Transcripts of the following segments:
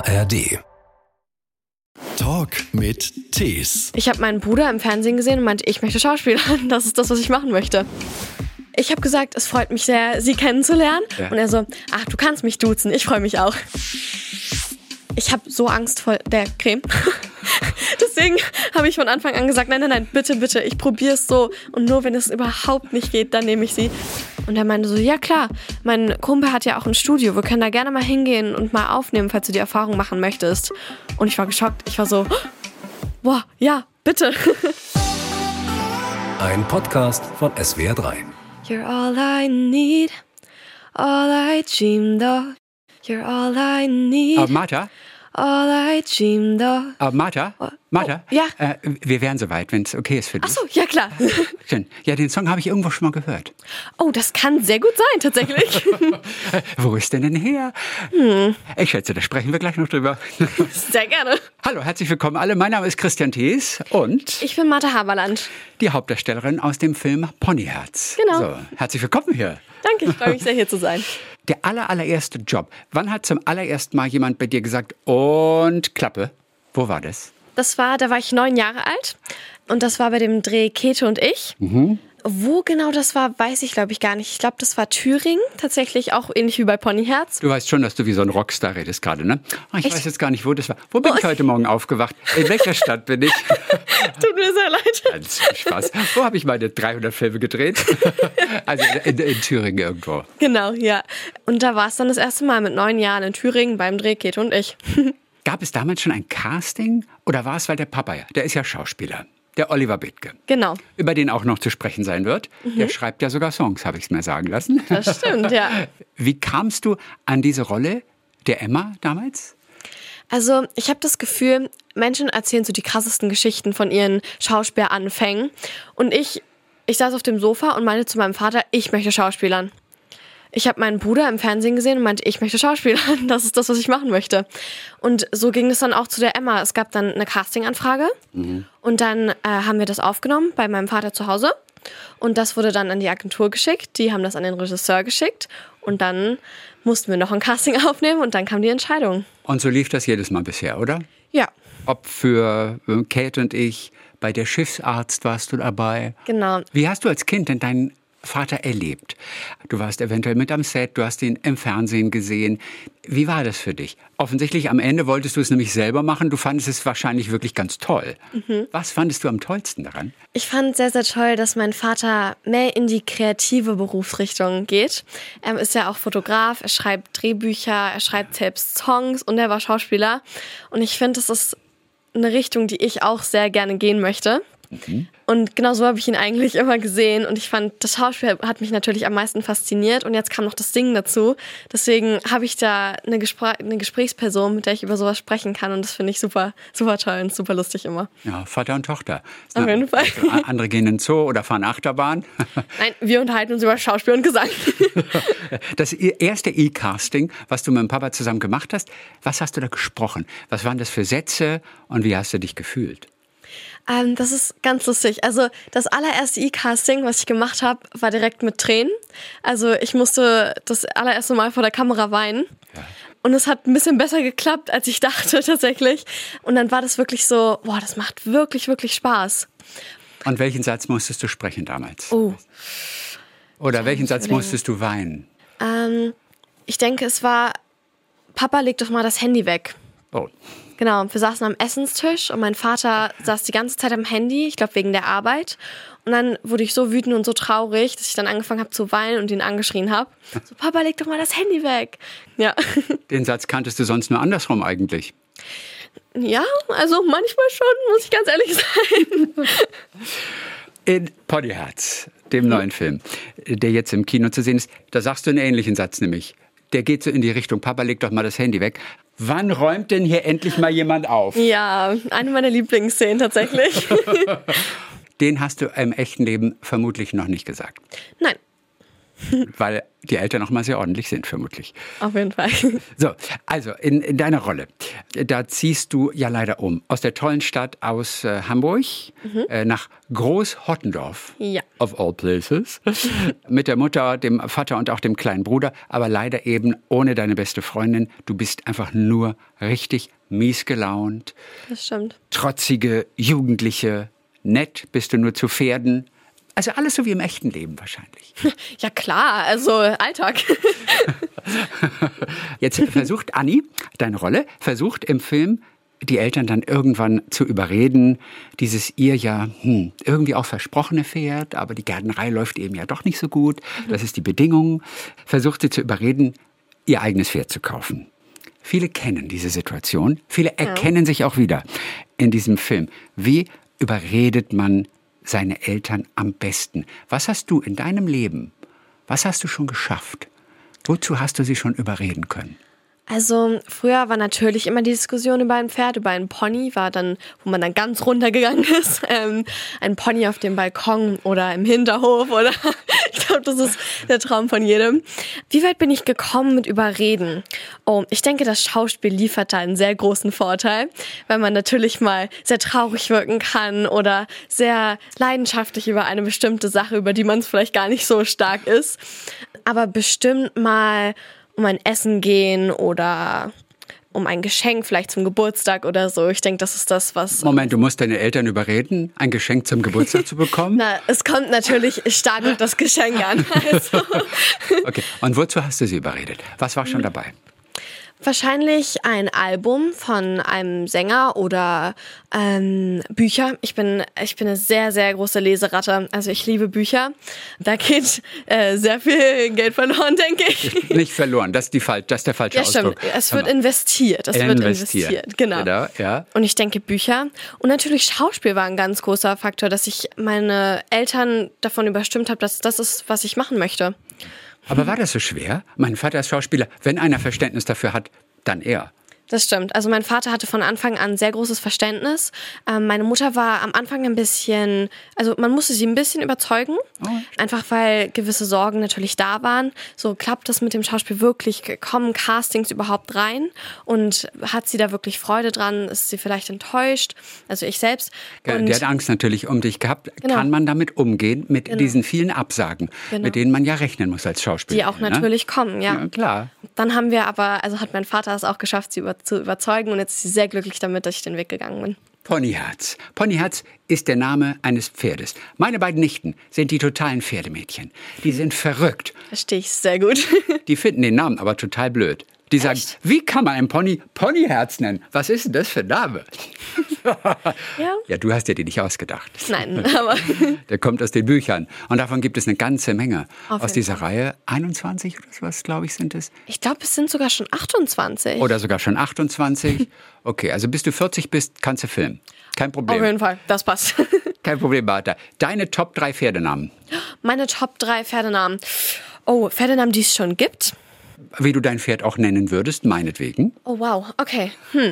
ARD. Talk mit Tees. Ich habe meinen Bruder im Fernsehen gesehen und meinte, ich möchte Schauspielern. Das ist das, was ich machen möchte. Ich habe gesagt, es freut mich sehr, Sie kennenzulernen. Ja. Und er so, ach, du kannst mich duzen, ich freue mich auch. Ich habe so Angst vor der Creme. Deswegen habe ich von Anfang an gesagt, nein, bitte, ich probiere es so. Und nur wenn es überhaupt nicht geht, dann nehme ich sie. Und er meinte so, ja klar, mein Kumpel hat ja auch ein Studio. Wir können da gerne mal hingehen und mal aufnehmen, falls du die Erfahrung machen möchtest. Und ich war geschockt. Ich war so, boah, ja, bitte. Ein Podcast von SWR3. You're all I need, all I dreamed of. You're all I need. Martha? All I dreamed of. Martha? Martha? Oh, ja. Wir wären soweit, wenn es okay ist für dich. Ach so, ja klar. Schön. Ja, den Song habe ich irgendwo schon mal gehört. Oh, das kann sehr gut sein, tatsächlich. Wo ist denn her? Ich schätze, da sprechen wir gleich noch drüber. Sehr gerne. Hallo, herzlich willkommen alle. Mein Name ist Christian Thees und ich bin Martha Haberland. Die Hauptdarstellerin aus dem Film Ponyherz. Genau. So, herzlich willkommen hier. Danke, ich freue mich sehr, hier zu sein. Der allererste Job. Wann hat zum allerersten Mal jemand bei dir gesagt, und Klappe? Wo war das? Da war ich 9 Jahre alt und das war bei dem Dreh Käthe und ich. Wo genau das war, weiß ich glaube ich gar nicht. Ich glaube, das war Thüringen, tatsächlich auch ähnlich wie bei Ponyherz. Du weißt schon, dass du wie so ein Rockstar redest gerade, ne? Ich weiß jetzt gar nicht, wo das war. Wo bin ich heute Morgen aufgewacht? In welcher Stadt bin ich? Tut mir sehr leid. Ganz Spaß. Wo habe ich meine 300 Filme gedreht? Also in Thüringen irgendwo. Genau, ja. Und da war es dann das erste Mal mit 9 Jahren in Thüringen beim Dreh Käthe und ich. Gab es damals schon ein Casting? Oder war es, weil der Papa, der ist ja Schauspieler, der Oliver Bethke. Genau. Über den auch noch zu sprechen sein wird. Der schreibt ja sogar Songs, habe ich es mir sagen lassen. Das stimmt, ja. Wie kamst du an diese Rolle der Emma damals? Also ich habe das Gefühl, Menschen erzählen so die krassesten Geschichten von ihren Schauspielanfängen. Und ich saß auf dem Sofa und meinte zu meinem Vater, ich möchte Schauspielern. Ich habe meinen Bruder im Fernsehen gesehen und meinte, ich möchte Schauspielern. Das ist das, was ich machen möchte. Und so ging es dann auch zu der Emma. Es gab dann eine Castinganfrage und dann haben wir das aufgenommen bei meinem Vater zu Hause. Und das wurde dann an die Agentur geschickt. Die haben das an den Regisseur geschickt. Und dann mussten wir noch ein Casting aufnehmen und dann kam die Entscheidung. Und so lief das jedes Mal bisher, oder? Ja. Ob für Käthe und ich, bei der Schiffsarzt warst du dabei. Genau. Wie hast du als Kind denn deinen Vater erlebt? Du warst eventuell mit am Set, du hast ihn im Fernsehen gesehen. Wie war das für dich? Offensichtlich am Ende wolltest du es nämlich selber machen. Du fandest es wahrscheinlich wirklich ganz toll. Was fandest du am tollsten daran? Ich fand sehr, sehr toll, dass mein Vater mehr in die kreative Berufsrichtung geht. Er ist ja auch Fotograf, er schreibt Drehbücher, er schreibt selbst Songs und er war Schauspieler. Und ich finde, das ist eine Richtung, die ich auch sehr gerne gehen möchte. Und genau so habe ich ihn eigentlich immer gesehen und ich fand, das Schauspiel hat mich natürlich am meisten fasziniert und jetzt kam noch das Singen dazu. Deswegen habe ich da eine Gesprächsperson, mit der ich über sowas sprechen kann und das finde ich super, super toll und super lustig immer. Ja, Vater und Tochter. Auf jeden Fall. Andere gehen in den Zoo oder fahren Achterbahn. Nein, wir unterhalten uns über Schauspiel und Gesang. Das erste E-Casting, was du mit dem Papa zusammen gemacht hast, was hast du da gesprochen? Was waren das für Sätze und wie hast du dich gefühlt? Das ist ganz lustig. Also das allererste E-Casting, was ich gemacht habe, war direkt mit Tränen. Also ich musste das allererste Mal vor der Kamera weinen. Ja. Und es hat ein bisschen besser geklappt, als ich dachte tatsächlich. Und dann war das wirklich so, boah, das macht wirklich, wirklich Spaß. Und welchen Satz musstest du sprechen damals? Oh. Oder welchen Satz musstest du weinen? Ich denke, es war, Papa, leg doch mal das Handy weg. Oh. Genau, wir saßen am Essenstisch und mein Vater saß die ganze Zeit am Handy, ich glaube wegen der Arbeit. Und dann wurde ich so wütend und so traurig, dass ich dann angefangen habe zu weinen und ihn angeschrien habe. So, Papa, leg doch mal das Handy weg. Ja. Den Satz kanntest du sonst nur andersrum eigentlich. Ja, also manchmal schon, muss ich ganz ehrlich sein. In Ponyherz, dem neuen Film, der jetzt im Kino zu sehen ist, da sagst du einen ähnlichen Satz nämlich. Der geht so in die Richtung, Papa, leg doch mal das Handy weg. Wann räumt denn hier endlich mal jemand auf? Ja, eine meiner Lieblingsszenen tatsächlich. Den hast du im echten Leben vermutlich noch nicht gesagt. Nein. Weil die Eltern auch mal sehr ordentlich sind, vermutlich. Auf jeden Fall. So, also in deiner Rolle, da ziehst du ja leider um. Aus der tollen Stadt aus Hamburg nach Großhottendorf. Ja. Of all places. Mit der Mutter, dem Vater und auch dem kleinen Bruder. Aber leider eben ohne deine beste Freundin. Du bist einfach nur richtig mies gelaunt. Das stimmt. Trotzige Jugendliche. Nett bist du nur zu Pferden. Also alles so wie im echten Leben wahrscheinlich. Ja klar, also Alltag. Jetzt versucht Anni, deine Rolle, versucht im Film die Eltern dann irgendwann zu überreden, dieses ihr ja irgendwie auch versprochene Pferd, aber die Gärtnerei läuft eben ja doch nicht so gut, das ist die Bedingung, versucht sie zu überreden, ihr eigenes Pferd zu kaufen. Viele kennen diese Situation, viele erkennen sich auch wieder in diesem Film. Wie überredet man seine Eltern am besten? Was hast du in deinem Leben, was hast du schon geschafft? Wozu hast du sie schon überreden können? Also früher war natürlich immer die Diskussion über ein Pferd, über einen Pony, war dann, wo man dann ganz runtergegangen ist. Ein Pony auf dem Balkon oder im Hinterhof oder ich glaube, das ist der Traum von jedem. Wie weit bin ich gekommen mit Überreden? Oh, ich denke, das Schauspiel liefert da einen sehr großen Vorteil, weil man natürlich mal sehr traurig wirken kann oder sehr leidenschaftlich über eine bestimmte Sache, über die man es vielleicht gar nicht so stark ist. Aber bestimmt mal um ein Essen gehen oder um ein Geschenk, vielleicht zum Geburtstag oder so. Ich denke, das ist das, was... Moment, du musst deine Eltern überreden, ein Geschenk zum Geburtstag zu bekommen? Na, es kommt natürlich stark auf das Geschenk an. Also. Okay, und wozu hast du sie überredet? Was war schon dabei? Wahrscheinlich ein Album von einem Sänger oder Bücher. Ich bin eine sehr, sehr große Leseratte. Also ich liebe Bücher. Da geht sehr viel Geld verloren, denke ich. Nicht verloren, das ist der falsche Ausdruck. Stimmt. Es wird investiert. Genau. Ja. Und ich denke Bücher. Und natürlich Schauspiel war ein ganz großer Faktor, dass ich meine Eltern davon überstimmt habe, dass das ist, was ich machen möchte. Aber war das so schwer? Mein Vater ist Schauspieler. Wenn einer Verständnis dafür hat, dann er. Das stimmt. Also mein Vater hatte von Anfang an sehr großes Verständnis. Meine Mutter war am Anfang ein bisschen, also man musste sie ein bisschen überzeugen, einfach weil gewisse Sorgen natürlich da waren. So, klappt das mit dem Schauspiel wirklich? Kommen Castings überhaupt rein? Und hat sie da wirklich Freude dran? Ist sie vielleicht enttäuscht? Also ich selbst. Und die hat Angst natürlich um dich gehabt. Genau. Kann man damit umgehen, mit diesen vielen Absagen, mit denen man ja rechnen muss als Schauspieler? Die auch natürlich kommen, ja. Ja, klar. Dann haben wir aber, also hat mein Vater es auch geschafft, sie zu überzeugen und jetzt ist sie sehr glücklich damit, dass ich den Weg gegangen bin. Ponyherz. Ponyherz ist der Name eines Pferdes. Meine beiden Nichten sind die totalen Pferdemädchen. Die sind verrückt. Verstehe ich sehr gut. Die finden den Namen aber total blöd. Die sagen, wie kann man ein Pony Ponyherz nennen? Was ist denn das für ein Name? Ja, du hast dir den nicht ausgedacht. Nein, aber... Der kommt aus den Büchern. Und davon gibt es eine ganze Menge. Aus dieser Reihe 21 oder sowas, glaube ich, sind es. Ich glaube, es sind sogar schon 28. Oder sogar schon 28. Okay, also bis du 40 bist, kannst du filmen. Kein Problem. Auf jeden Fall, das passt. Kein Problem, Martha. Deine Top 3 Pferdenamen. Meine Top 3 Pferdenamen. Oh, Pferdenamen, die es schon gibt. Wie du dein Pferd auch nennen würdest, meinetwegen. Oh, wow, okay.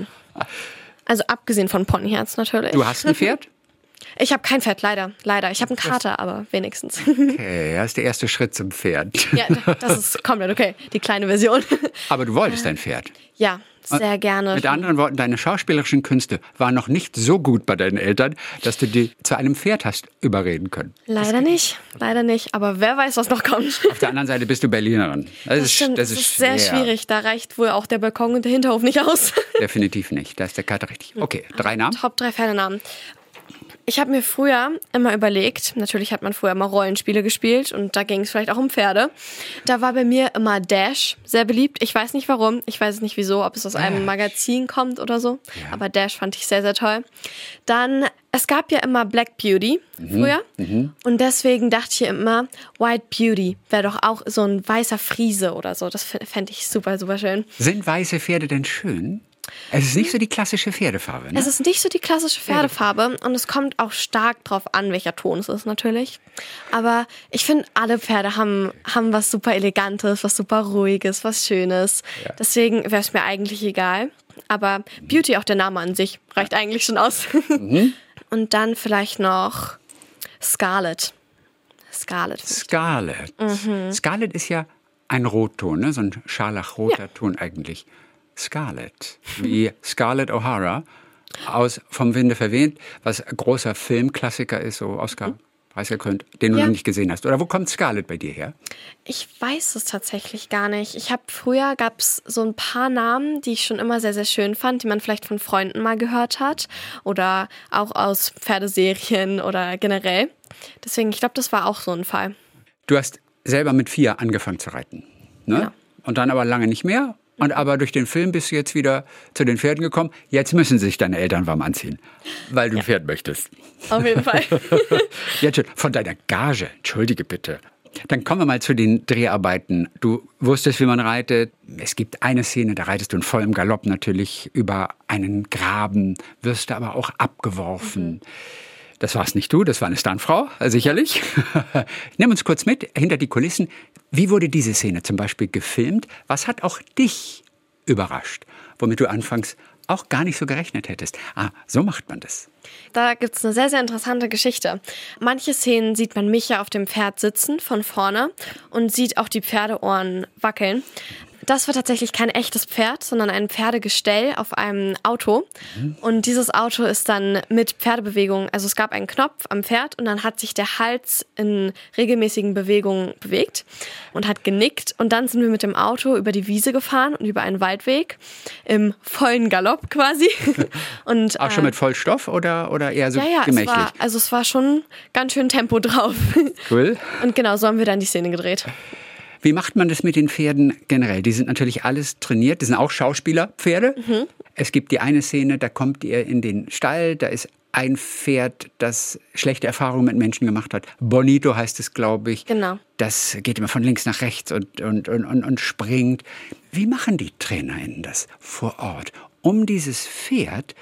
Also abgesehen von Ponyherz natürlich. Du hast ein Pferd? Ich habe kein Pferd, leider. Ich habe einen Kater, aber wenigstens. Okay, das ist der erste Schritt zum Pferd. Ja, das ist komplett okay. Die kleine Version. Aber du wolltest ein Pferd? Ja, sehr gerne. Mit anderen Worten, deine schauspielerischen Künste waren noch nicht so gut bei deinen Eltern, dass du die zu einem Pferd hast überreden können. Leider nicht. Aber wer weiß, was noch kommt. Auf der anderen Seite bist du Berlinerin. Das ist sehr schwierig. Da reicht wohl auch der Balkon und der Hinterhof nicht aus. Definitiv nicht. Da ist der Kater richtig. Okay, 3 Namen. Top 3 Pferdenamen. Ich habe mir früher immer überlegt, natürlich hat man früher immer Rollenspiele gespielt und da ging es vielleicht auch um Pferde. Da war bei mir immer Dash sehr beliebt. Ich weiß nicht warum, ich weiß nicht wieso, ob es aus einem Magazin kommt oder so. Ja. Aber Dash fand ich sehr, sehr toll. Dann, es gab ja immer Black Beauty früher und deswegen dachte ich immer, White Beauty wäre doch auch so ein weißer Friese oder so. Das fände ich super, super schön. Sind weiße Pferde denn schön? Es ist nicht so die klassische Pferdefarbe, ne? Es ist nicht so die klassische Pferdefarbe und es kommt auch stark drauf an, welcher Ton es ist natürlich. Aber ich finde, alle Pferde haben was super Elegantes, was super Ruhiges, was Schönes. Ja. Deswegen wäre es mir eigentlich egal. Aber Beauty, auch der Name an sich, reicht eigentlich schon aus. Und dann vielleicht noch Scarlet. Scarlet. Scarlet. Scarlet ist ja ein Rotton, ne? So ein scharlachroter Ton eigentlich. Scarlet, wie Scarlett O'Hara aus Vom Winde verweht, was großer Filmklassiker ist, so Oscar-Preisgekrönt, den du noch nicht gesehen hast. Oder wo kommt Scarlett bei dir her? Ich weiß es tatsächlich gar nicht. Früher gab es so ein paar Namen, die ich schon immer sehr, sehr schön fand, die man vielleicht von Freunden mal gehört hat oder auch aus Pferdeserien oder generell. Deswegen, ich glaube, das war auch so ein Fall. Du hast selber mit 4 angefangen zu reiten, ne? Ja. Und dann aber lange nicht mehr. Und aber durch den Film bist du jetzt wieder zu den Pferden gekommen. Jetzt müssen sich deine Eltern warm anziehen, weil du ein Pferd möchtest. Auf jeden Fall. Jetzt schon von deiner Gage, entschuldige bitte. Dann kommen wir mal zu den Dreharbeiten. Du wusstest, wie man reitet. Es gibt eine Szene, da reitest du in vollem Galopp natürlich über einen Graben, wirst du aber auch abgeworfen. Das warst nicht du, das war eine Stuntfrau, sicherlich. Nimm uns kurz mit, hinter die Kulissen. Wie wurde diese Szene zum Beispiel gefilmt? Was hat auch dich überrascht, womit du anfangs auch gar nicht so gerechnet hättest? So macht man das. Da gibt es eine sehr, sehr interessante Geschichte. Manche Szenen sieht man mich ja auf dem Pferd sitzen, von vorne, und sieht auch die Pferdeohren wackeln. Das war tatsächlich kein echtes Pferd, sondern ein Pferdegestell auf einem Auto. Und dieses Auto ist dann mit Pferdebewegung, also es gab einen Knopf am Pferd und dann hat sich der Hals in regelmäßigen Bewegungen bewegt und hat genickt. Und dann sind wir mit dem Auto über die Wiese gefahren und über einen Waldweg im vollen Galopp quasi. Und, auch schon mit Vollstoff oder eher so gemächlich? Ja, es war schon ganz schön Tempo drauf. Cool. Und genau so haben wir dann die Szene gedreht. Wie macht man das mit den Pferden generell? Die sind natürlich alles trainiert, die sind auch Schauspielerpferde. Es gibt die eine Szene, da kommt ihr in den Stall, da ist ein Pferd, das schlechte Erfahrungen mit Menschen gemacht hat. Bonito heißt es, glaube ich. Genau. Das geht immer von links nach rechts und springt. Wie machen die TrainerInnen das vor Ort, um dieses Pferd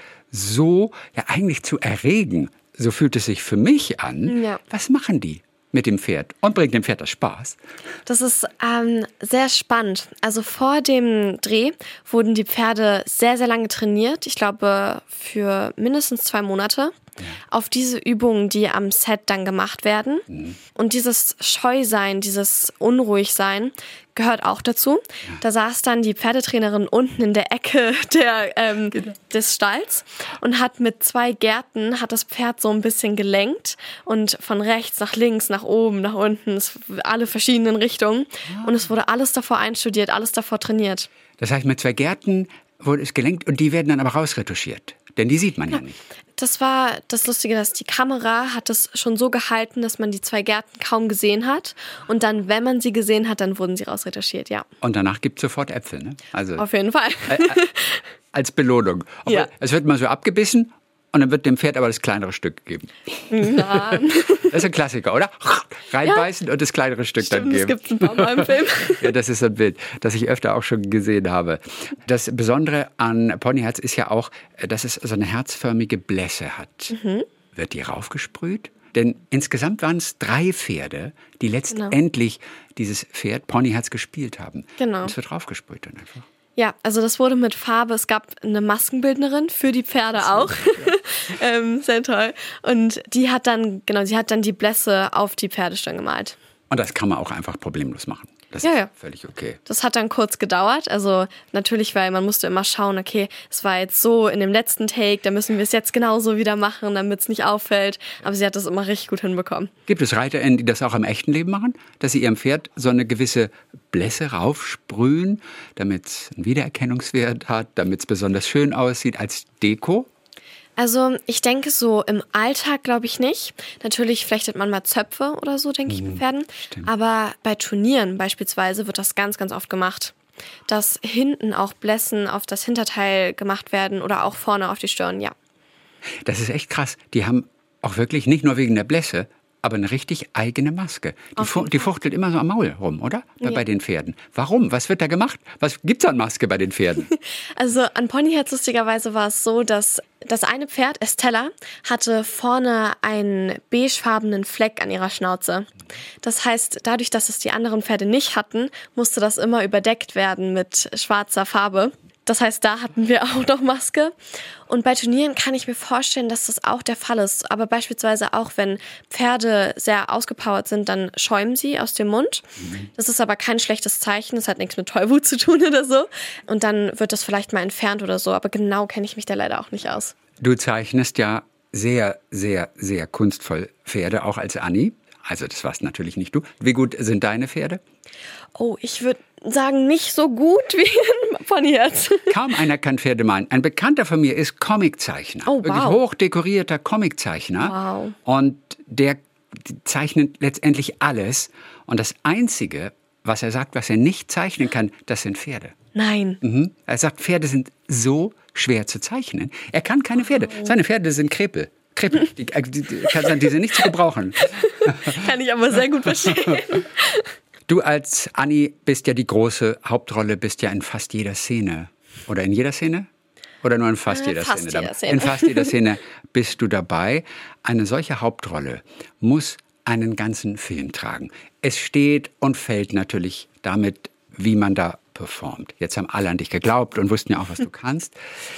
so eigentlich zu erregen? So fühlt es sich für mich an. Ja. Was machen die mit dem Pferd und bringt dem Pferd das Spaß? Das ist sehr spannend. Also vor dem Dreh wurden die Pferde sehr, sehr lange trainiert. Ich glaube, für mindestens 2 Monate. Auf diese Übungen, die am Set dann gemacht werden. Und dieses Scheusein, dieses Unruhigsein gehört auch dazu. Da saß dann die Pferdetrainerin unten in der Ecke des Stalls und hat mit 2 Gerten das Pferd so ein bisschen gelenkt und von rechts nach links, nach oben, nach unten, alle verschiedenen Richtungen. Und es wurde alles davor einstudiert, alles davor trainiert. Das heißt, mit 2 Gerten wurde es gelenkt und die werden dann aber rausretuschiert. Denn die sieht man ja nicht. Das war das Lustige, dass die Kamera hat es schon so gehalten, dass man die 2 Gerten kaum gesehen hat. Und dann, wenn man sie gesehen hat, dann wurden sie rausretuschiert, ja. Und danach gibt es sofort Äpfel, ne? Also auf jeden Fall. Als Belohnung. Ja. Es wird mal so abgebissen und dann wird dem Pferd aber das kleinere Stück gegeben. Nein. Das ist ein Klassiker, oder? Reinbeißen und das kleinere Stück dann geben. Das gibt es ein paar Mal im Film. Ja, das ist ein Bild, das ich öfter auch schon gesehen habe. Das Besondere an Ponyherz ist ja auch, dass es so eine herzförmige Blässe hat. Wird die raufgesprüht? Denn insgesamt waren es 3 Pferde, die letztendlich dieses Pferd Ponyherz gespielt haben. Genau. Und es wird raufgesprüht dann einfach. Ja, also das wurde mit Farbe. Es gab eine Maskenbildnerin für die Pferde auch. Sehr toll. Und sie hat dann die Blässe auf die Pferdestirn gemalt. Und das kann man auch einfach problemlos machen. Das ist völlig okay. Das hat dann kurz gedauert. Also natürlich, weil man musste immer schauen, okay, es war jetzt so in dem letzten Take, da müssen wir es jetzt genauso wieder machen, damit es nicht auffällt. Aber sie hat das immer richtig gut hinbekommen. Gibt es ReiterInnen, die das auch im echten Leben machen? Dass sie ihrem Pferd so eine gewisse Blässe raufsprühen, damit es einen Wiedererkennungswert hat, damit es besonders schön aussieht als Deko? Also ich denke so im Alltag glaube ich nicht. Natürlich flechtet man mal Zöpfe oder so, denke ich, mit Pferden. Stimmt. Aber bei Turnieren beispielsweise wird das ganz, ganz oft gemacht. Dass hinten auch Blässen auf das Hinterteil gemacht werden oder auch vorne auf die Stirn, ja. Das ist echt krass. Die haben auch wirklich, nicht nur wegen der Blässe, aber eine richtig eigene Maske. Die fuchtelt immer so am Maul rum, oder? Bei den Pferden. Warum? Was wird da gemacht? Was gibt's an Maske bei den Pferden? Also an Ponyherz lustigerweise war es so, dass das eine Pferd, Estella, hatte vorne einen beigefarbenen Fleck an ihrer Schnauze. Das heißt, dadurch, dass es die anderen Pferde nicht hatten, musste das immer überdeckt werden mit schwarzer Farbe. Das heißt, da hatten wir auch noch Maske. Und bei Turnieren kann ich mir vorstellen, dass das auch der Fall ist. Aber beispielsweise auch, wenn Pferde sehr ausgepowert sind, dann schäumen sie aus dem Mund. Das ist aber kein schlechtes Zeichen. Das hat nichts mit Tollwut zu tun oder so. Und dann wird das vielleicht mal entfernt oder so. Aber genau kenne ich mich da leider auch nicht aus. Du zeichnest ja sehr, sehr, sehr kunstvoll Pferde, auch als Anni. Also das warst natürlich nicht du. Wie gut sind deine Pferde? Oh, ich würde sagen, nicht so gut wie ein Ponyherz. Kaum einer kann Pferde malen. Ein Bekannter von mir ist Comiczeichner. Oh, wow. Wirklich hochdekorierter Comiczeichner. Wow. Und der zeichnet letztendlich alles. Und das Einzige, was er sagt, was er nicht zeichnen kann, das sind Pferde. Nein. Er sagt, Pferde sind so schwer zu zeichnen. Er kann keine Pferde. Seine Pferde sind Krepel. Die sind nicht zu gebrauchen. Kann ich aber sehr gut verstehen. Du als Anni bist ja die große Hauptrolle, bist ja in fast jeder Szene. Oder in jeder Szene? Oder nur in fast jeder Szene? In fast jeder Szene bist du dabei. Eine solche Hauptrolle muss einen ganzen Film tragen. Es steht und fällt natürlich damit, wie man da performt. Jetzt haben alle an dich geglaubt und wussten ja auch, was du kannst.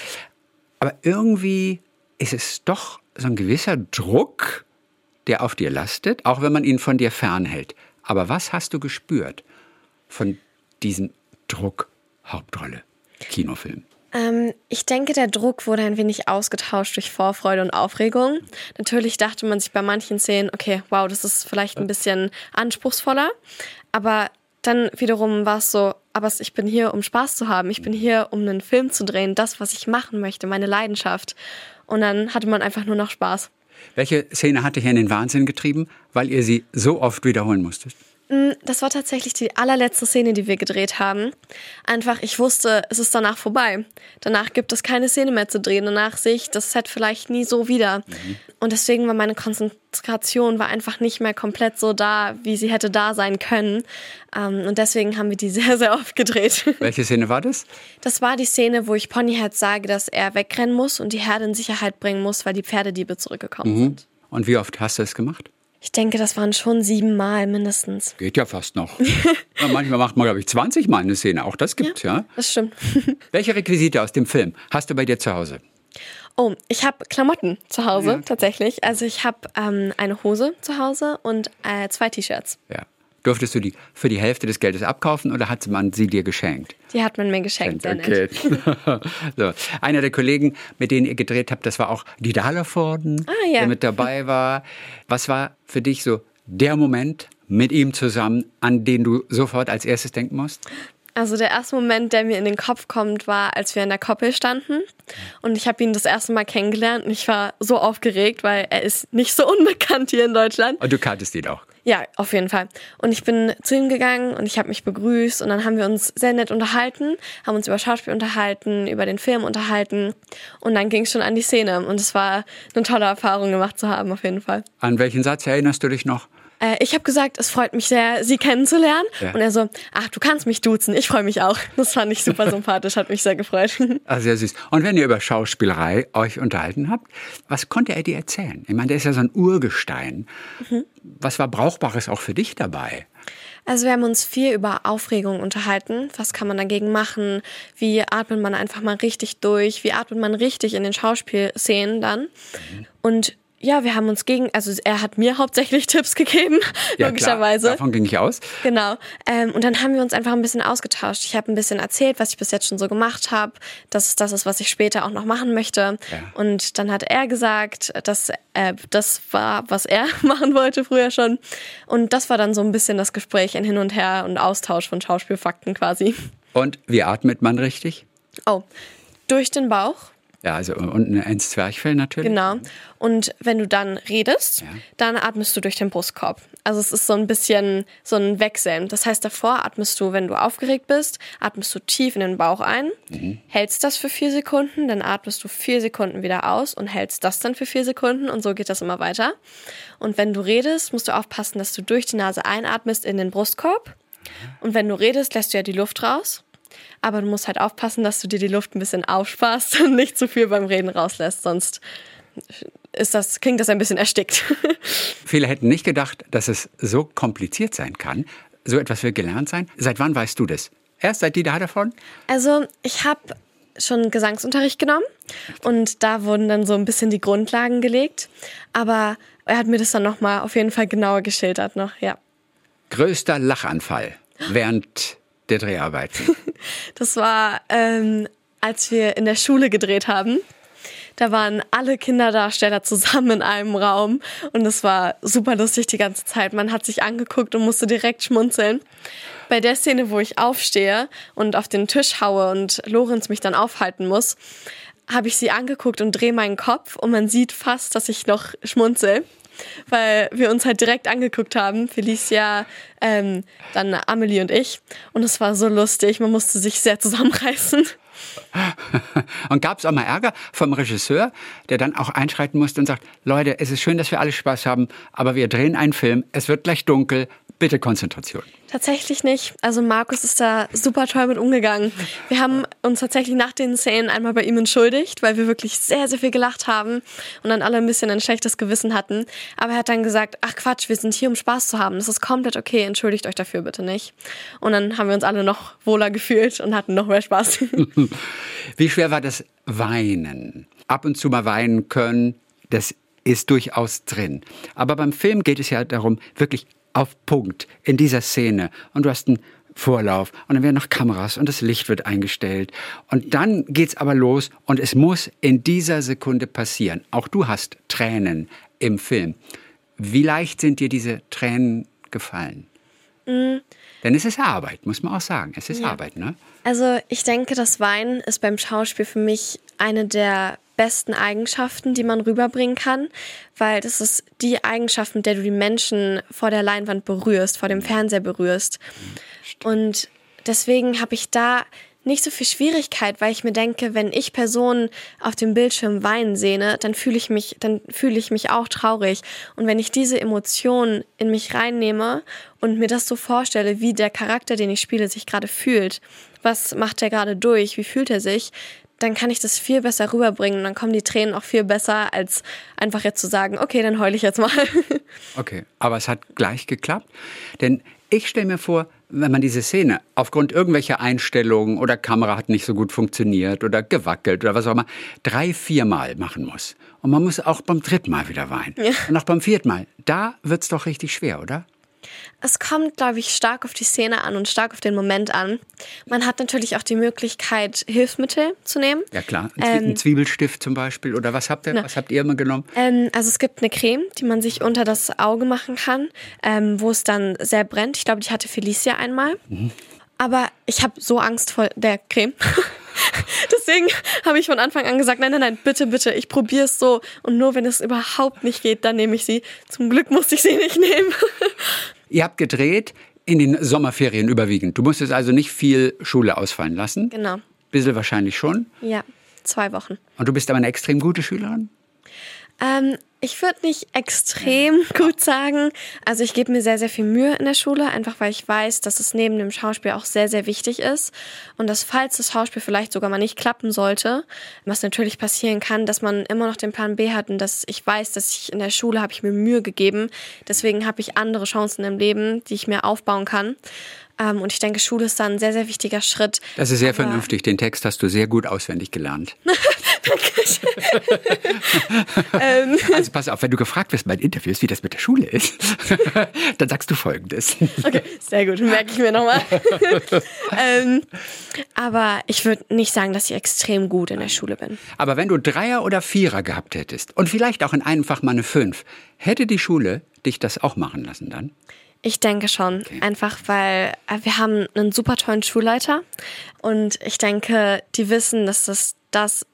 Aber irgendwie ist es doch so ein gewisser Druck, der auf dir lastet, auch wenn man ihn von dir fernhält. Aber was hast du gespürt von diesem Druck Hauptrolle, Kinofilm? Ich denke, der Druck wurde ein wenig ausgetauscht durch Vorfreude und Aufregung. Natürlich dachte man sich bei manchen Szenen, okay, wow, das ist vielleicht ein bisschen anspruchsvoller. Aber dann wiederum war es so, aber ich bin hier, um Spaß zu haben. Ich bin hier, um einen Film zu drehen, das, was ich machen möchte, meine Leidenschaft. Und dann hatte man einfach nur noch Spaß. Welche Szene hat dich in den Wahnsinn getrieben, weil ihr sie so oft wiederholen musstet? Das war tatsächlich die allerletzte Szene, die wir gedreht haben. Einfach, ich wusste, es ist danach vorbei. Danach gibt es keine Szene mehr zu drehen. Danach sehe ich das Set vielleicht nie so wieder. Und deswegen war meine Konzentration einfach nicht mehr komplett so da, wie sie hätte da sein können. Und deswegen haben wir die sehr, sehr oft gedreht. Welche Szene war das? Das war die Szene, wo ich Ponyherz sage, dass er wegrennen muss und die Herde in Sicherheit bringen muss, weil die Pferdediebe zurückgekommen sind. Und wie oft hast du es gemacht? Ich denke, das waren schon 7 Mal mindestens. Geht ja fast noch. Ja, manchmal macht man, glaube ich, 20 Mal eine Szene. Auch das gibt's, ja? Das stimmt. Welche Requisite aus dem Film hast du bei dir zu Hause? Oh, ich habe Klamotten zu Hause, tatsächlich. Also ich habe eine Hose zu Hause und 2 T-Shirts. Ja. Durftest du die für die Hälfte des Geldes abkaufen oder hat man sie dir geschenkt? Die hat man mir geschenkt, sehr okay. Nett. So. Einer der Kollegen, mit denen ihr gedreht habt, das war auch Dieter Hallervorden, der mit dabei war. Was war für dich so der Moment mit ihm zusammen, an den du sofort als erstes denken musst? Also der erste Moment, der mir in den Kopf kommt, war, als wir in der Koppel standen. Und ich habe ihn das erste Mal kennengelernt und ich war so aufgeregt, weil er ist nicht so unbekannt hier in Deutschland. Und du kanntest ihn auch? Ja, auf jeden Fall. Und ich bin zu ihm gegangen und ich habe mich begrüßt und dann haben wir uns sehr nett unterhalten, haben uns über Schauspiel unterhalten, über den Film unterhalten und dann ging es schon an die Szene und es war eine tolle Erfahrung gemacht zu haben, auf jeden Fall. An welchen Satz erinnerst du dich noch? Ich habe gesagt, es freut mich sehr, Sie kennenzulernen. Ja. Und er so, ach, du kannst mich duzen, ich freue mich auch. Das fand ich super sympathisch, hat mich sehr gefreut. Ah, sehr süß. Und wenn ihr über Schauspielerei euch unterhalten habt, was konnte er dir erzählen? Ich meine, der ist ja so ein Urgestein. Was war Brauchbares auch für dich dabei? Also wir haben uns viel über Aufregung unterhalten. Was kann man dagegen machen? Wie atmet man einfach mal richtig durch? Wie atmet man richtig in den Schauspielszenen dann? Und ja, wir haben uns also er hat mir hauptsächlich Tipps gegeben, ja, logischerweise. Klar, davon ging ich aus. Genau. Und dann haben wir uns einfach ein bisschen ausgetauscht. Ich habe ein bisschen erzählt, was ich bis jetzt schon so gemacht habe, dass es das ist, was ich später auch noch machen möchte. Ja. Und dann hat er gesagt, dass das war, was er machen wollte früher schon. Und das war dann so ein bisschen das Gespräch, ein Hin und Her und Austausch von Schauspielfakten quasi. Und wie atmet man richtig? Oh, durch den Bauch. Ja, also unten ins Zwerchfell natürlich. Genau. Und wenn du dann redest, dann atmest du durch den Brustkorb. Also es ist so ein bisschen so ein Wechseln. Das heißt, davor atmest du, wenn du aufgeregt bist, atmest du tief in den Bauch ein, hältst das für 4 Sekunden, dann atmest du 4 Sekunden wieder aus und hältst das dann für 4 Sekunden und so geht das immer weiter. Und wenn du redest, musst du aufpassen, dass du durch die Nase einatmest in den Brustkorb. Und wenn du redest, lässt du ja die Luft raus. Aber du musst halt aufpassen, dass du dir die Luft ein bisschen aufsparst und nicht zu viel beim Reden rauslässt, sonst klingt das ein bisschen erstickt. Viele hätten nicht gedacht, dass es so kompliziert sein kann. So etwas will gelernt sein. Seit wann weißt du das? Erst seit Dieter Hallervorden? Also ich habe schon Gesangsunterricht genommen und da wurden dann so ein bisschen die Grundlagen gelegt. Aber er hat mir das dann nochmal auf jeden Fall genauer geschildert noch, ja. Größter Lachanfall während der Dreharbeiten? Das war, als wir in der Schule gedreht haben. Da waren alle Kinderdarsteller zusammen in einem Raum und es war super lustig die ganze Zeit. Man hat sich angeguckt und musste direkt schmunzeln. Bei der Szene, wo ich aufstehe und auf den Tisch haue und Lorenz mich dann aufhalten muss, habe ich sie angeguckt und drehe meinen Kopf und man sieht fast, dass ich noch schmunzel, weil wir uns halt direkt angeguckt haben, Felicia, dann Amelie und ich. Und es war so lustig, man musste sich sehr zusammenreißen. Und gab es auch mal Ärger vom Regisseur, der dann auch einschreiten musste und sagt, Leute, es ist schön, dass wir alle Spaß haben, aber wir drehen einen Film, es wird gleich dunkel, bitte Konzentration. Tatsächlich nicht. Also Markus ist da super toll mit umgegangen. Wir haben uns tatsächlich nach den Szenen einmal bei ihm entschuldigt, weil wir wirklich sehr, sehr viel gelacht haben und dann alle ein bisschen ein schlechtes Gewissen hatten. Aber er hat dann gesagt, ach Quatsch, wir sind hier, um Spaß zu haben. Das ist komplett okay, entschuldigt euch dafür bitte nicht. Und dann haben wir uns alle noch wohler gefühlt und hatten noch mehr Spaß. Wie schwer war das Weinen? Ab und zu mal weinen können, das ist durchaus drin. Aber beim Film geht es ja darum, wirklich auf Punkt in dieser Szene. Und du hast einen Vorlauf und dann werden noch Kameras und das Licht wird eingestellt. Und dann geht's aber los und es muss in dieser Sekunde passieren. Auch du hast Tränen im Film. Wie leicht sind dir diese Tränen gefallen? Denn es ist Arbeit, muss man auch sagen. Es ist Arbeit, ne? Also ich denke, das Weinen ist beim Schauspiel für mich eine der besten Eigenschaften, die man rüberbringen kann, weil das ist die Eigenschaft, mit der du die Menschen vor der Leinwand berührst, vor dem Fernseher berührst. Und deswegen habe ich da nicht so viel Schwierigkeit, weil ich mir denke, wenn ich Personen auf dem Bildschirm weinen sehe, dann fühle ich mich auch traurig. Und wenn ich diese Emotionen in mich reinnehme und mir das so vorstelle, wie der Charakter, den ich spiele, sich gerade fühlt, was macht er gerade durch, wie fühlt er sich, dann kann ich das viel besser rüberbringen und dann kommen die Tränen auch viel besser, als einfach jetzt zu sagen, okay, dann heule ich jetzt mal. Okay, aber es hat gleich geklappt, denn ich stelle mir vor, wenn man diese Szene aufgrund irgendwelcher Einstellungen oder Kamera hat nicht so gut funktioniert oder gewackelt oder was auch immer, 3-4 Mal machen muss. Und man muss auch beim 3. Mal wieder weinen. Ja. Und auch beim 4. Mal. Da wird's doch richtig schwer, oder? Es kommt, glaube ich, stark auf die Szene an und stark auf den Moment an. Man hat natürlich auch die Möglichkeit, Hilfsmittel zu nehmen. Ja klar, ein Zwiebelstift zum Beispiel. Oder was habt ihr immer genommen? Also es gibt eine Creme, die man sich unter das Auge machen kann, wo es dann sehr brennt. Ich glaube, die hatte Felicia einmal. Aber ich habe so Angst vor der Creme. Deswegen habe ich von Anfang an gesagt, nein, bitte, ich probiere es so. Und nur wenn es überhaupt nicht geht, dann nehme ich sie. Zum Glück musste ich sie nicht nehmen. Ihr habt gedreht in den Sommerferien überwiegend. Du musstest also nicht viel Schule ausfallen lassen. Genau. Bisschen wahrscheinlich schon. Ja, 2 Wochen. Und du bist aber eine extrem gute Schülerin? Ich würde nicht extrem gut sagen. Also ich gebe mir sehr, sehr viel Mühe in der Schule, einfach weil ich weiß, dass es neben dem Schauspiel auch sehr, sehr wichtig ist. Und dass, falls das Schauspiel vielleicht sogar mal nicht klappen sollte, was natürlich passieren kann, dass man immer noch den Plan B hat und dass ich weiß, dass ich in der Schule habe ich mir Mühe gegeben. Deswegen habe ich andere Chancen im Leben, die ich mir aufbauen kann. Und ich denke, Schule ist da ein sehr, sehr wichtiger Schritt. Das ist sehr vernünftig. Den Text hast du sehr gut auswendig gelernt. Also pass auf, wenn du gefragt wirst bei Interviews, wie das mit der Schule ist, dann sagst du Folgendes. Okay, sehr gut, merke ich mir nochmal. Aber ich würde nicht sagen, dass ich extrem gut in der Schule bin. Aber wenn du 3er oder 4er gehabt hättest und vielleicht auch in einem Fach mal eine 5, hätte die Schule dich das auch machen lassen dann? Ich denke schon, okay. Einfach weil wir haben einen super tollen Schulleiter und ich denke, die wissen, dass das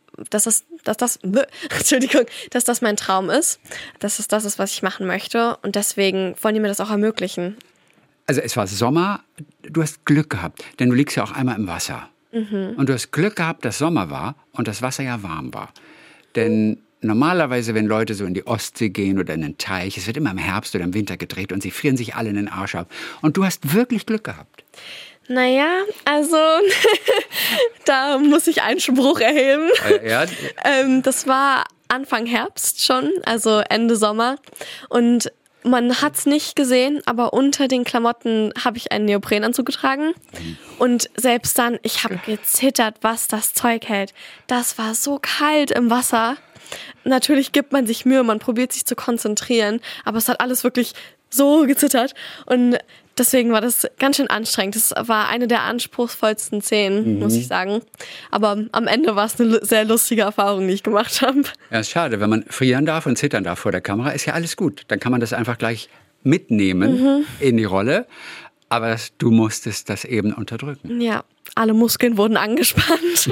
mein Traum ist, dass es das ist, was ich machen möchte und deswegen wollen die mir das auch ermöglichen. Also es war Sommer, du hast Glück gehabt, denn du liegst ja auch einmal im Wasser. Und du hast Glück gehabt, dass Sommer war und das Wasser ja warm war. Denn normalerweise, wenn Leute so in die Ostsee gehen oder in den Teich, es wird immer im Herbst oder im Winter gedreht und sie frieren sich alle in den Arsch ab. Und du hast wirklich Glück gehabt. Naja, also da muss ich Einspruch erheben. Das war Anfang Herbst schon, also Ende Sommer. Und Man hat's nicht gesehen, aber unter den Klamotten habe ich einen Neoprenanzug getragen. Und selbst dann, ich habe gezittert, was das Zeug hält. Das war so kalt im Wasser. Natürlich gibt man sich Mühe, man probiert sich zu konzentrieren, aber es hat alles wirklich so gezittert. Und deswegen war das ganz schön anstrengend. Das war eine der anspruchsvollsten Szenen, muss ich sagen. Aber am Ende war es eine sehr lustige Erfahrung, die ich gemacht habe. Ja, ist schade, wenn man frieren darf und zittern darf vor der Kamera, ist ja alles gut. Dann kann man das einfach gleich mitnehmen in die Rolle. Aber du musstest das eben unterdrücken. Ja, alle Muskeln wurden angespannt.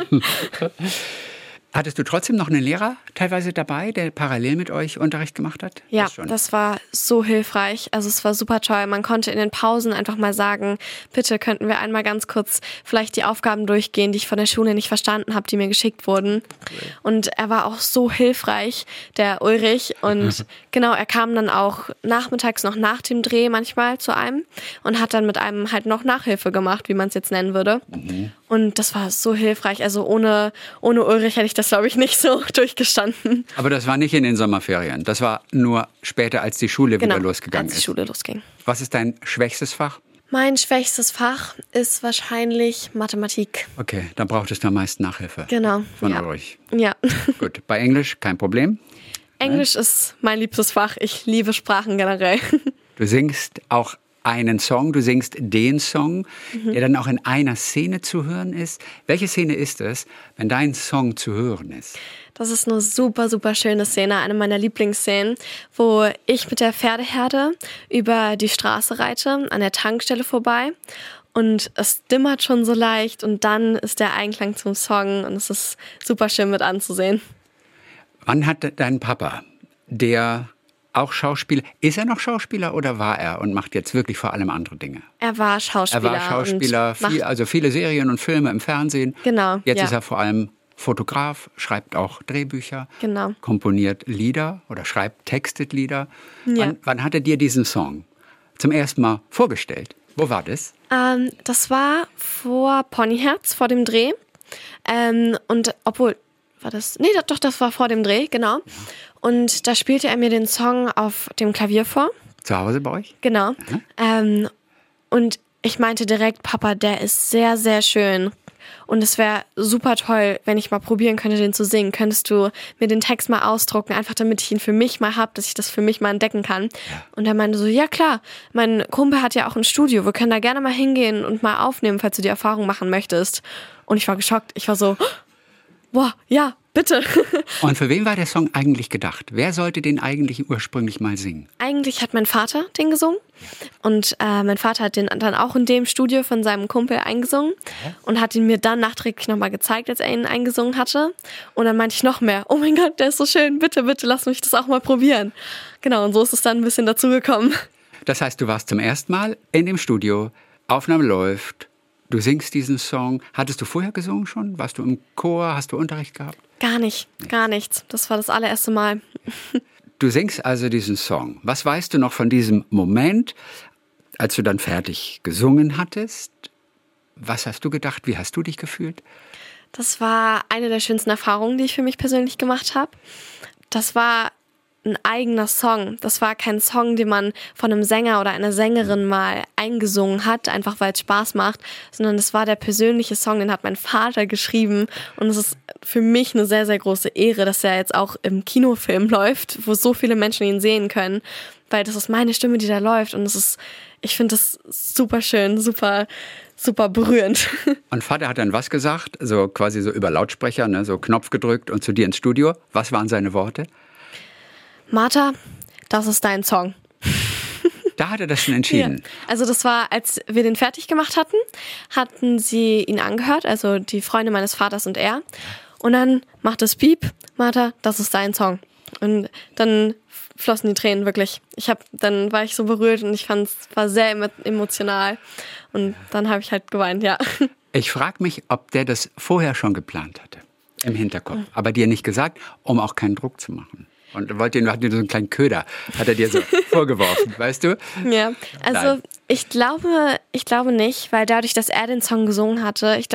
Hattest du trotzdem noch einen Lehrer teilweise dabei, der parallel mit euch Unterricht gemacht hat? Ja, das war so hilfreich. Also es war super toll. Man konnte in den Pausen einfach mal sagen, bitte könnten wir einmal ganz kurz vielleicht die Aufgaben durchgehen, die ich von der Schule nicht verstanden habe, die mir geschickt wurden. Okay. Und er war auch so hilfreich, der Ulrich. Und genau, er kam dann auch nachmittags noch nach dem Dreh manchmal zu einem und hat dann mit einem halt noch Nachhilfe gemacht, wie man es jetzt nennen würde. Und das war so hilfreich. Also ohne Ulrich hätte ich das, glaube ich, nicht so durchgestanden. Aber das war nicht in den Sommerferien. Das war nur später, als die Schule wieder losgegangen ist. Als die Schule losging. Was ist dein schwächstes Fach? Mein schwächstes Fach ist wahrscheinlich Mathematik. Okay, dann brauchtest du am meisten Nachhilfe. Genau. Von euch. Ja. Gut, bei Englisch kein Problem? Englisch ist mein liebstes Fach. Ich liebe Sprachen generell. Du singst auch einen Song, du singst den Song, der dann auch in einer Szene zu hören ist. Welche Szene ist es, wenn dein Song zu hören ist? Das ist eine super, super schöne Szene, eine meiner Lieblingsszenen, wo ich mit der Pferdeherde über die Straße reite, an der Tankstelle vorbei. Und es dimmert schon so leicht und dann ist der Einklang zum Song und es ist super schön mit anzusehen. Wann hat dein Papa, der auch Schauspieler, ist er noch Schauspieler oder war er und macht jetzt wirklich vor allem andere Dinge? Er war Schauspieler. Er war Schauspieler, also viele Serien und Filme im Fernsehen. Genau. Jetzt ist er vor allem Fotograf, schreibt auch Drehbücher, genau. Komponiert Lieder oder textet Lieder. Ja. Wann hat er dir diesen Song zum ersten Mal vorgestellt? Wo war das? Das war vor Ponyherz, vor dem Dreh. Und obwohl, war das? Nee, doch, das war vor dem Dreh, genau. Ja. Und da spielte er mir den Song auf dem Klavier vor. Zu Hause bei euch? Genau. Und ich meinte direkt, Papa, der ist sehr, sehr schön. Und es wäre super toll, wenn ich mal probieren könnte, den zu singen. Könntest du mir den Text mal ausdrucken, einfach damit ich ihn für mich mal habe, dass ich das für mich mal entdecken kann. Ja. Und er meinte so, ja klar, mein Kumpel hat ja auch ein Studio. Wir können da gerne mal hingehen und mal aufnehmen, falls du die Erfahrung machen möchtest. Und ich war geschockt. Ich war so, boah, ja, bitte. Und für wen war der Song eigentlich gedacht? Wer sollte den eigentlich ursprünglich mal singen? Eigentlich hat mein Vater den gesungen. Und mein Vater hat den dann auch in dem Studio von seinem Kumpel eingesungen. Und hat ihn mir dann nachträglich nochmal gezeigt, als er ihn eingesungen hatte. Und dann meinte ich noch mehr, oh mein Gott, der ist so schön, bitte, bitte, lass mich das auch mal probieren. Genau, und so ist es dann ein bisschen dazu gekommen. Das heißt, du warst zum ersten Mal in dem Studio, Aufnahme läuft, du singst diesen Song. Hattest du vorher gesungen schon? Warst du im Chor? Hast du Unterricht gehabt? Gar nichts. Das war das allererste Mal. Du singst also diesen Song. Was weißt du noch von diesem Moment, als du dann fertig gesungen hattest? Was hast du gedacht? Wie hast du dich gefühlt? Das war eine der schönsten Erfahrungen, die ich für mich persönlich gemacht habe. Das war ein eigener Song. Das war kein Song, den man von einem Sänger oder einer Sängerin mal eingesungen hat, einfach weil es Spaß macht, sondern es war der persönliche Song, den hat mein Vater geschrieben und es ist für mich eine sehr, sehr große Ehre, dass er jetzt auch im Kinofilm läuft, wo so viele Menschen ihn sehen können, weil das ist meine Stimme, die da läuft und ich finde das super schön, super, super berührend. Und Vater hat dann was gesagt, so quasi so über Lautsprecher, ne, so Knopf gedrückt und zu dir ins Studio. Was waren seine Worte? Martha, das ist dein Song. Da hat er das schon entschieden. Ja. Also das war, als wir den fertig gemacht hatten sie ihn angehört, also die Freunde meines Vaters und er. Und dann macht es Piep, Martha, das ist dein Song. Und dann flossen die Tränen wirklich. Dann war ich so berührt und ich war sehr emotional. Und dann habe ich halt geweint, ja. Ich frage mich, ob der das vorher schon geplant hatte, im Hinterkopf. Aber dir nicht gesagt, um auch keinen Druck zu machen. Und hat dir so einen kleinen Köder, hat er dir so vorgeworfen, weißt du? Ja, also ich glaube nicht, weil dadurch, dass er den Song gesungen hatte, ich glaube,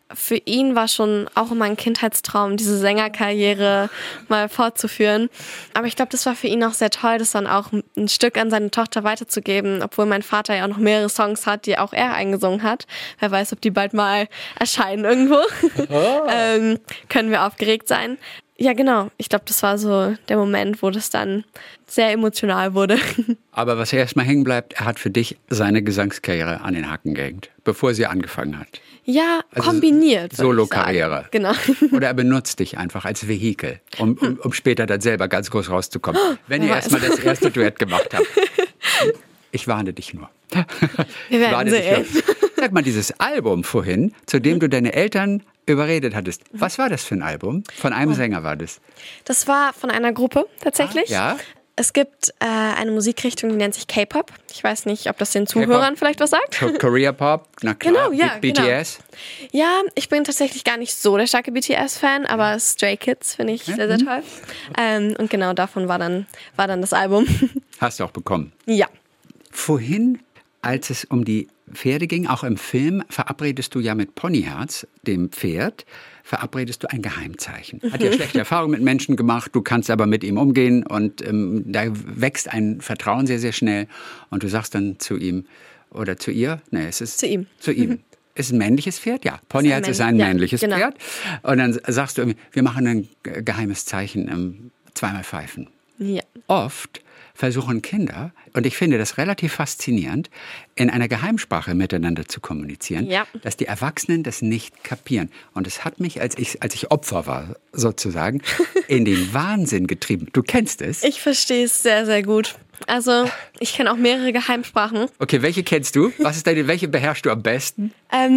für ihn war schon auch immer ein Kindheitstraum, diese Sängerkarriere mal fortzuführen. Aber ich glaube, das war für ihn auch sehr toll, das dann auch ein Stück an seine Tochter weiterzugeben, obwohl mein Vater ja auch noch mehrere Songs hat, die auch er eingesungen hat. Wer weiß, ob die bald mal erscheinen irgendwo. Können wir aufgeregt sein. Ja, genau. Ich glaube, das war so der Moment, wo das dann sehr emotional wurde. Aber was erstmal hängen bleibt, er hat für dich seine Gesangskarriere an den Haken gehängt, bevor sie angefangen hat. Ja, Also kombiniert. Solo-Karriere. Genau. Oder er benutzt dich einfach als Vehikel, um später dann selber ganz groß rauszukommen. Wenn ihr erstmal das erste Duett gemacht habt. Ich warne dich nur. Wir werden sehen. Sag mal, dieses Album vorhin, zu dem du deine Eltern überredet hattest. Was war das für ein Album? Von einem Sänger war das? Das war von einer Gruppe tatsächlich. Ja. Es gibt eine Musikrichtung, die nennt sich K-Pop. Ich weiß nicht, ob das den Zuhörern vielleicht was sagt. Korea Pop, na klar. Genau, ja, BTS. Genau. Ja, ich bin tatsächlich gar nicht so der starke BTS-Fan, aber Stray Kids finde ich sehr, sehr toll. Und genau davon war dann das Album. Hast du auch bekommen? Ja. Vorhin, als es um die Pferde ging, auch im Film, verabredest du ja mit Ponyherz, dem Pferd, verabredest du ein Geheimzeichen. Hat ja schlechte Erfahrungen mit Menschen gemacht, du kannst aber mit ihm umgehen und da wächst ein Vertrauen sehr, sehr schnell. Und du sagst dann zu ihm oder zu ihr, nee, es ist zu ihm. Zu ihm. Ist ein männliches Pferd? Ja, Ponyherz ist ein männliches Pferd. Und dann sagst du, wir machen ein geheimes Zeichen, zweimal pfeifen. Ja. Oft versuchen Kinder, und ich finde das relativ faszinierend, in einer Geheimsprache miteinander zu kommunizieren, dass die Erwachsenen das nicht kapieren. Und es hat mich, als ich Opfer war, sozusagen, in den Wahnsinn getrieben. Du kennst es? Ich verstehe es sehr, sehr gut. Also, ich kenne auch mehrere Geheimsprachen. Okay, welche kennst du? Welche beherrschst du am besten?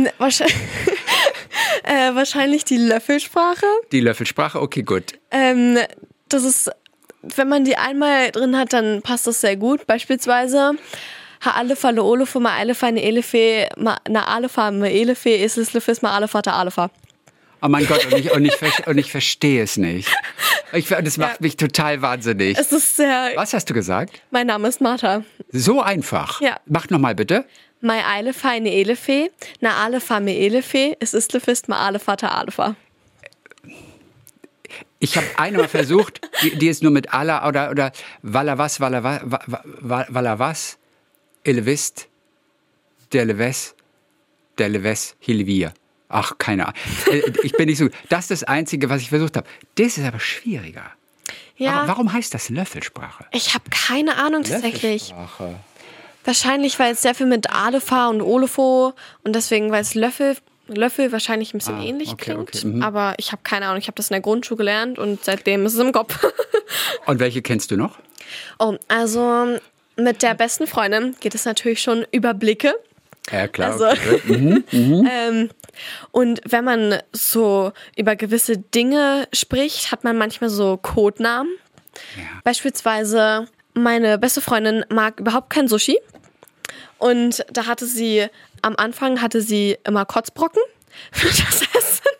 Wahrscheinlich die Löffelsprache. Die Löffelsprache, okay, gut. Das ist, wenn man die einmal drin hat, dann passt das sehr gut. Beispielsweise Ha-Alefa, Le-Olofu, Ma-Alefa, Ne-Elefe, Na-Alefa, Me-Elefe, Is-Lefis, Ma-Alefa, Ta-Alefa. Oh mein Gott, und ich verstehe es nicht. Das macht mich total wahnsinnig. Es ist sehr... Was hast du gesagt? Mein Name ist Martha. So einfach? Ja. Mach nochmal bitte. Ma-Alefa, Ne-Elefe, Na-Alefa, Me-Elefe, Is-Lefis, Ma-Alefa, Ta-Alefa. Ich habe einmal versucht, die ist nur mit Ala oder Valavas, Elevist, Deleves, Hilvia. Ach, keine Ahnung. Ich bin nicht so. Das ist das Einzige, was ich versucht habe. Das ist aber schwieriger. Ja. Warum heißt das Löffelsprache? Ich habe keine Ahnung tatsächlich. Löffelsprache. Wahrscheinlich, weil es sehr viel mit Alefa und Olefo und deswegen, weil es Löffel wahrscheinlich ein bisschen ähnlich klingt. Okay. Mhm. Aber ich habe keine Ahnung. Ich habe das in der Grundschule gelernt und seitdem ist es im Kopf. Und welche kennst du noch? Oh, also mit der besten Freundin geht es natürlich schon über Blicke. Ja, klar. Also, okay. Und wenn man so über gewisse Dinge spricht, hat man manchmal so Codenamen. Ja. Beispielsweise, meine beste Freundin mag überhaupt kein Sushi. Und da am Anfang hatte sie immer Kotzbrocken für das Essen.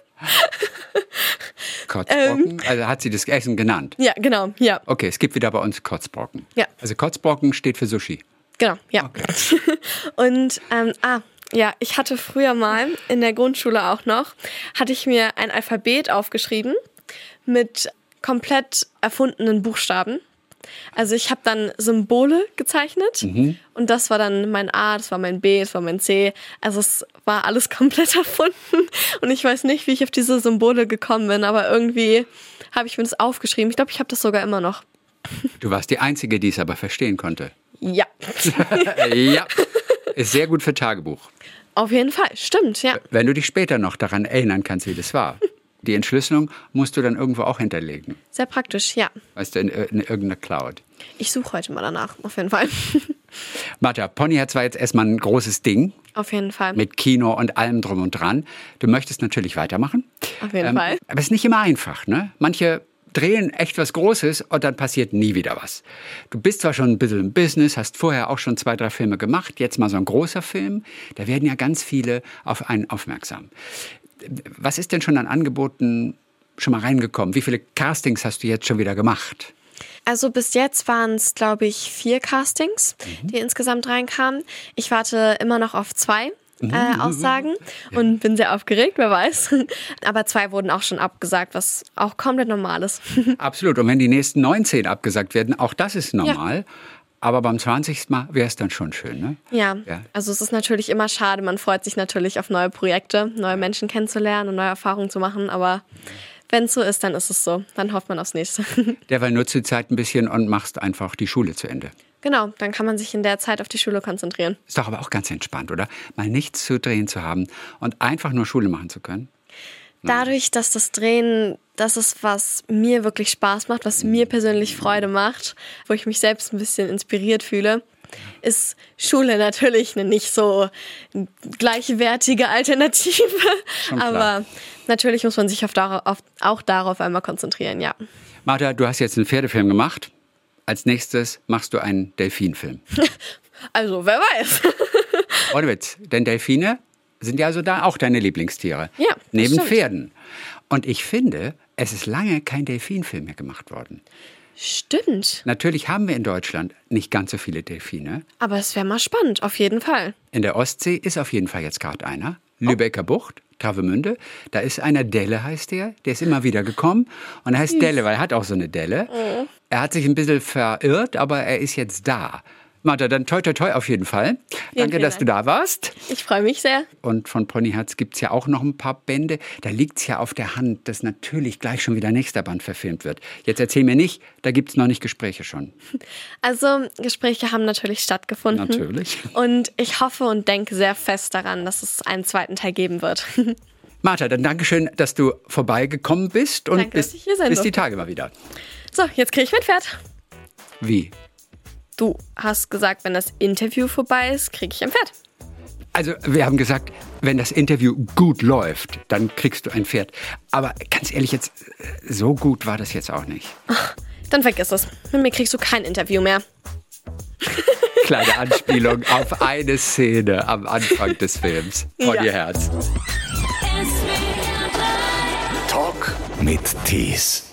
Kotzbrocken? Also hat sie das Essen genannt? Ja, genau, ja. Okay, es gibt wieder bei uns Kotzbrocken. Ja. Also Kotzbrocken steht für Sushi. Genau, ja. Okay. Und, ich hatte früher mal in der Grundschule auch noch, hatte ich mir ein Alphabet aufgeschrieben mit komplett erfundenen Buchstaben. Also ich habe dann Symbole gezeichnet und das war dann mein A, das war mein B, das war mein C. Also es war alles komplett erfunden und ich weiß nicht, wie ich auf diese Symbole gekommen bin, aber irgendwie habe ich mir das aufgeschrieben. Ich glaube, ich habe das sogar immer noch. Du warst die Einzige, die es aber verstehen konnte. Ja. Ja, ist sehr gut für Tagebuch. Auf jeden Fall, stimmt, ja. Wenn du dich später noch daran erinnern kannst, wie das war. Die Entschlüsselung musst du dann irgendwo auch hinterlegen. Sehr praktisch, ja. Weißt du, in irgendeiner Cloud. Ich suche heute mal danach, auf jeden Fall. Martha, Ponyherz war jetzt erstmal ein großes Ding. Auf jeden Fall. Mit Kino und allem drum und dran. Du möchtest natürlich weitermachen. Auf jeden Fall. Aber es ist nicht immer einfach, ne? Manche drehen echt was Großes und dann passiert nie wieder was. Du bist zwar schon ein bisschen im Business, hast vorher auch schon 2, 3 Filme gemacht, jetzt mal so ein großer Film. Da werden ja ganz viele auf einen aufmerksam. Was ist denn schon an Angeboten schon mal reingekommen? Wie viele Castings hast du jetzt schon wieder gemacht? Also bis jetzt waren es, glaube ich, 4 Castings, die insgesamt reinkamen. Ich warte immer noch auf 2. Aussagen und bin sehr aufgeregt, wer weiß. Aber 2 wurden auch schon abgesagt, was auch komplett normal ist. Absolut. Und wenn die nächsten 19 abgesagt werden, auch das ist normal. Ja. Aber beim 20. Mal wäre es dann schon schön, ne? Ja, also es ist natürlich immer schade. Man freut sich natürlich auf neue Projekte, neue Menschen kennenzulernen und neue Erfahrungen zu machen. Aber wenn es so ist, dann ist es so. Dann hofft man aufs Nächste. Derweil nutzt die Zeit ein bisschen und machst einfach die Schule zu Ende. Genau, dann kann man sich in der Zeit auf die Schule konzentrieren. Ist doch aber auch ganz entspannt, oder? Mal nichts zu drehen zu haben und einfach nur Schule machen zu können. Dadurch, dass das Drehen, das ist, was mir wirklich Spaß macht, was mir persönlich Freude macht, wo ich mich selbst ein bisschen inspiriert fühle, ist Schule natürlich eine nicht so gleichwertige Alternative. Aber natürlich muss man sich auch darauf einmal konzentrieren, ja. Martha, du hast jetzt einen Pferdefilm gemacht. Als nächstes machst du einen Delfinfilm. Also, wer weiß. Ohne Witz, denn Delfine sind ja also da auch deine Lieblingstiere. Ja, neben stimmt. Pferden. Und ich finde, es ist lange kein Delfinfilm mehr gemacht worden. Stimmt. Natürlich haben wir in Deutschland nicht ganz so viele Delfine. Aber es wäre mal spannend, auf jeden Fall. In der Ostsee ist auf jeden Fall jetzt gerade einer. Lübecker Bucht, Travemünde. Da ist einer, Delle heißt der ist immer wieder gekommen. Und er heißt Delle, weil er hat auch so eine Delle. Er hat sich ein bisschen verirrt, aber er ist jetzt da. Martha, dann toi toi toi auf jeden Fall. Danke, dass du da warst. Ich freue mich sehr. Und von Ponyherz gibt es ja auch noch ein paar Bände. Da liegt es ja auf der Hand, dass natürlich gleich schon wieder nächster Band verfilmt wird. Jetzt erzähl mir nicht, da gibt es noch nicht Gespräche schon. Also Gespräche haben natürlich stattgefunden. Natürlich. Und ich hoffe und denke sehr fest daran, dass es einen zweiten Teil geben wird. Martha, dann Dankeschön, dass du vorbeigekommen bist. Und Danke, dass ich hier sein bis die durfte. Tage mal wieder. So, jetzt kriege ich mein Pferd. Wie? Du hast gesagt, wenn das Interview vorbei ist, kriege ich ein Pferd. Also wir haben gesagt, wenn das Interview gut läuft, dann kriegst du ein Pferd. Aber ganz ehrlich, jetzt so gut war das jetzt auch nicht. Ach, dann vergiss es. Mit mir kriegst du kein Interview mehr. Kleine Anspielung auf eine Szene am Anfang des Films. Ponyherz. Talk mit Tees.